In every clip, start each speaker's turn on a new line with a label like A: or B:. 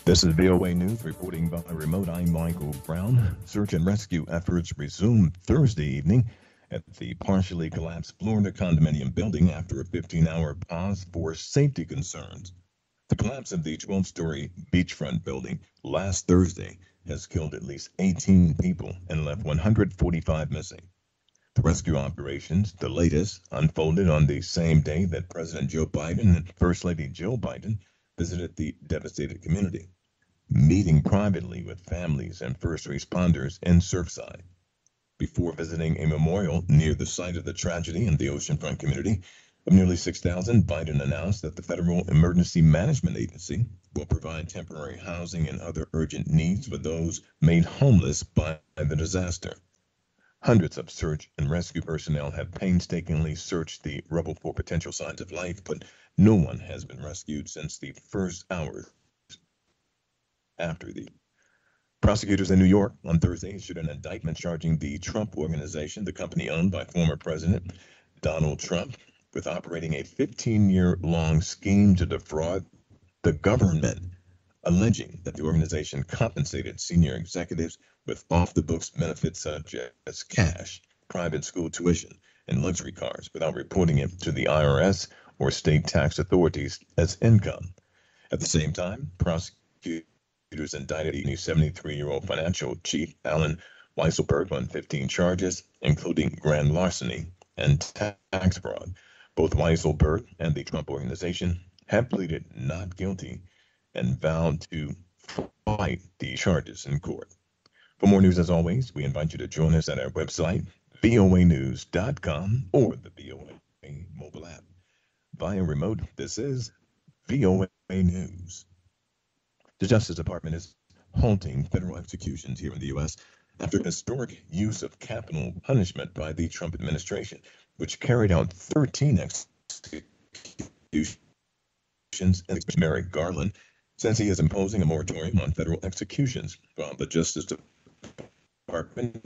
A: This is VOA News reporting by remote. I'm Michael Brown. Search and rescue efforts resumed Thursday evening at the partially collapsed Florida condominium building after a 15-hour pause for safety concerns. The collapse of the 12-story beachfront building last Thursday has killed at least 18 people and left 145 missing. The rescue operations, the latest, unfolded on the same day that President Joe Biden and First Lady Jill Biden visited the devastated community, meeting privately with families and first responders in Surfside. Before visiting a memorial near the site of the tragedy in the oceanfront community of nearly 6,000, Biden announced that the Federal Emergency Management Agency will provide temporary housing and other urgent needs for those made homeless by the disaster. Hundreds of search and rescue personnel have painstakingly searched the rubble for potential signs of life, but no one has been rescued since the first hours after the prosecutors in New York on Thursday issued an indictment charging the Trump Organization, the company owned by former President Donald Trump, with operating a 15-year-long scheme to defraud the government, alleging that the organization compensated senior executives with off-the-books benefits such as cash, private school tuition, and luxury cars without reporting it to the IRS or state tax authorities as income. At the same time, prosecutors indicted a 73-year-old financial chief, Alan Weisselberg, on 15 charges, including grand larceny and tax fraud. Both Weisselberg and the Trump Organization have pleaded not guilty and vowed to fight the charges in court. For more news, as always, we invite you to join us at our website, voanews.com, or the VOA mobile app. Via remote, this is VOA News. The Justice Department is halting federal executions here in the U.S. after historic use of capital punishment by the Trump administration, which carried out 13 executions. Merrick Garland says he is imposing a moratorium on federal executions, while the Justice Department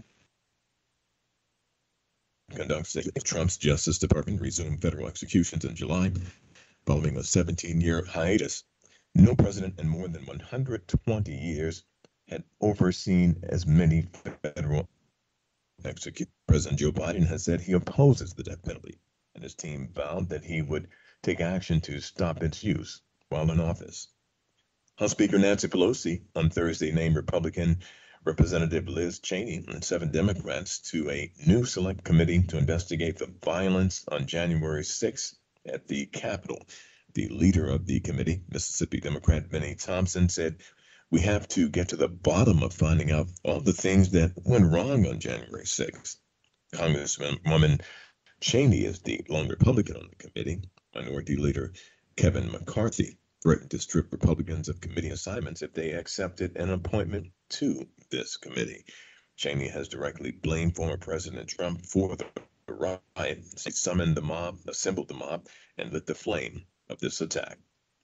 A: conducts Trump's Justice Department resumed federal executions in July following a 17-year hiatus. No president in more than 120 years had overseen as many federal executions. President Joe Biden has said he opposes the death penalty, and his team vowed that he would take action to stop its use while in office. House Speaker Nancy Pelosi on Thursday named Republican Representative Liz Cheney and 7 Democrats to a new select committee to investigate the violence on January 6th at the Capitol. The leader of the committee, Mississippi Democrat Benny Thompson, said, "We have to get to the bottom of finding out all the things that went wrong on January 6th. Congresswoman Cheney is the lone Republican on the committee. Minority Leader Kevin McCarthy threatened to strip Republicans of committee assignments if they accepted an appointment to this committee. Cheney has directly blamed former President Trump for the riot. She summoned the mob, assembled the mob, and lit the flame of this attack."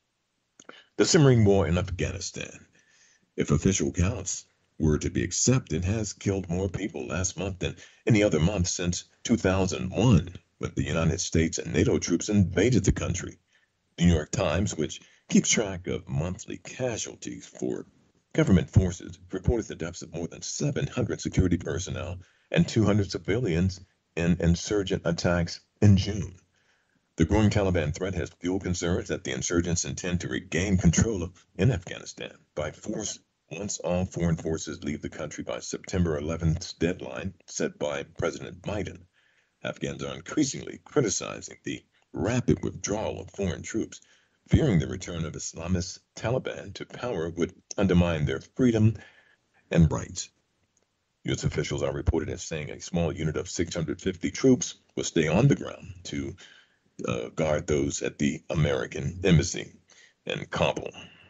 A: The simmering war in Afghanistan, if official counts were to be accepted, has killed more people last month than any other month since 2001, when the United States and NATO troops invaded the country. The New York Times, which keeps track of monthly casualties for government forces, reported the deaths of more than 700 security personnel and 200 civilians in insurgent attacks in June. The growing Taliban threat has fueled concerns that the insurgents intend to regain control in Afghanistan by force once all foreign forces leave the country by September 11th's deadline set by President Biden. Afghans are increasingly criticizing the rapid withdrawal of foreign troops, fearing the return of Islamist Taliban to power would undermine their freedom and rights. U.S. officials are reported as saying a small unit of 650 troops will stay on the ground to guard those at the American embassy in Kabul.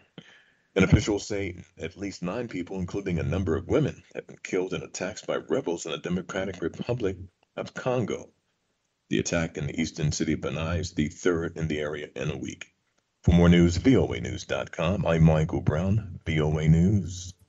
A: And officials say at least 9 people, including a number of women, have been killed in attacks by rebels in the Democratic Republic of Congo. The attack in the eastern city of Banai is the 3rd in the area in a week. For more news, voanews.com. I'm Michael Brown, VOA News.